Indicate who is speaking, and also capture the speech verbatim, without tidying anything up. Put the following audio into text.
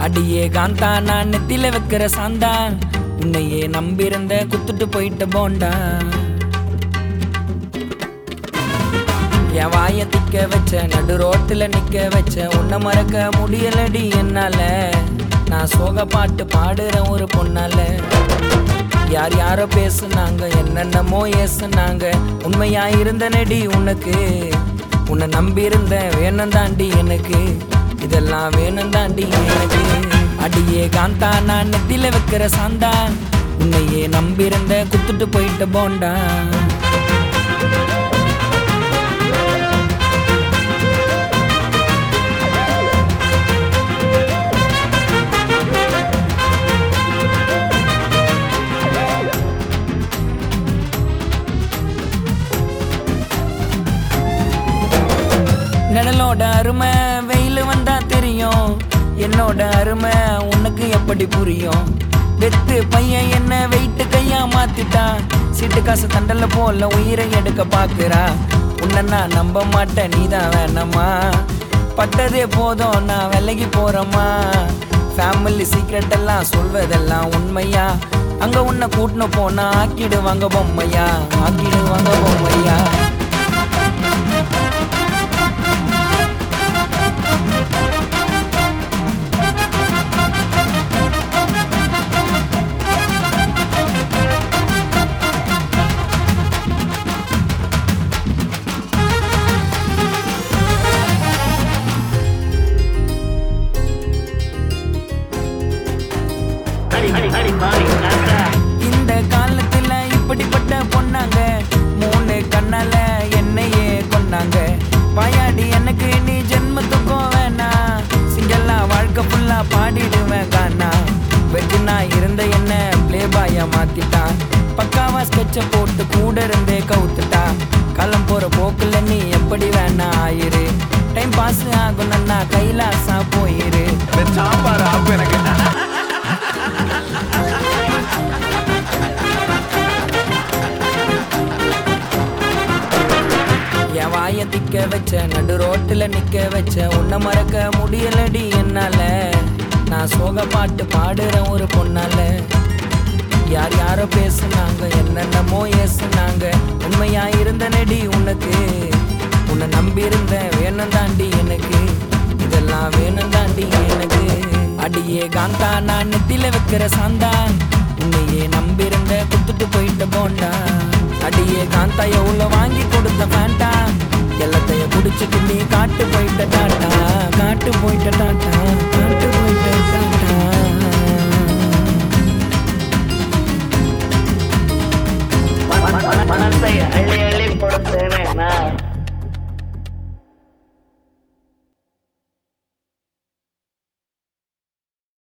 Speaker 1: அடியே காந்தா நான் நெத்தில வைக்கிற சாந்தா உன்னையே நம்பியிருந்த குத்துட்டு போயிட்ட போண்டா என் வாய திக்க வச்ச நடு ரோட்டுல நிக்க வச்ச உன்னை மறக்க முடியலடி என்னால நான் சோக பாட்டு பாடுறேன் ஒரு பொண்ணால யார் யாரோ பேசுனாங்க என்னென்னமோ ஏசுனாங்க உண்மையா இருந்த நடி உனக்கு உன்னை நம்பி இருந்த வேணும் தாண்டி எனக்கு இதெல்லாம் வேணும் தாண்டி எனக்கு அடியே காந்தா நான் நெத்தில வைக்கிற சாந்தா உன்னையே நம்பியிருந்த குத்துட்டு போயிட்ட போண்டா நிழலோட அருமை வெயில் வந்தா தெரியும் என்னோட அருமை உனக்கு எப்படி புரியும் வெத்து பையன் என்ன வெயிட்டு கையா மாத்திட்டா சீட்டு காசு தண்டல போல உயிரை எடுக்க பாக்குறா உன்னை நான் நம்ப மாட்டேன் நீதான் வேணாமா பட்டதே போதும் நான் விலகி போறேம்மா ஃபேமிலி சீக்ரெட் எல்லாம் சொல்வதெல்லாம் உண்மையா அங்க உன்னை கூட்டின்னு போனா ஆக்கிடுவாங்க பொம்மையா ஆக்கிடுவாங்க பொம்மையா இந்த காலத்துல இப்படிப்பட்ட பொண்ணாங்க மூணு கண்ணால என்னையே கொண்டாங்க பாயாடி எனக்கு நீ ஜென்மத்துக்கும் வேணா சிங்கல்லா வாழ்க்கை ஃபுல்லா பாடிடுவேன் காணா வெட்டினா இருந்த என்ன பிளே பாயா மாத்திட்டான் பக்காவா ஸ்கெட்ச போட்டு கூட இருந்தே கவுத்துட்டா காலம் போற போக்குல நீ எப்படி வேணா ஆயிரு டைம் பாஸ் ஆகணும்னா கைலாசா போயிரு
Speaker 2: சாம்பார் ஆப்பு எனக்கு
Speaker 1: என் வாய திக்க வச்ச நடு ரோட்டுல நிக்க வச்ச உன்னை மறக்க முடியலடி என்னால நான் சோக பாட்டு பாடுறேன் ஒரு பொண்ணால யார் யாரோ பேசுனாங்க என்னென்னமோ ஏசுனாங்க உண்மையா இருந்த நடி உனக்கு உன்னை நம்பி இருந்த வேணும் தாண்டி எனக்கு இதெல்லாம் வேணும் தாண்டி எனக்கு அடியே காந்தா நான் நெத்தில வைக்கிற சாந்தா உன்னையே நம்பி இருந்த குத்துட்டு போயிட்ட போண்டா அடியே காந்தா எவ்வளோ வாங்கி கொடுத்த பேண்டா எல்லாத்தையும் குடிச்சிட்டு நீ காட்டு போயிட்ட டாட்டா காட்டு போயிட்ட டாட்டா காட்டு போயிட்ட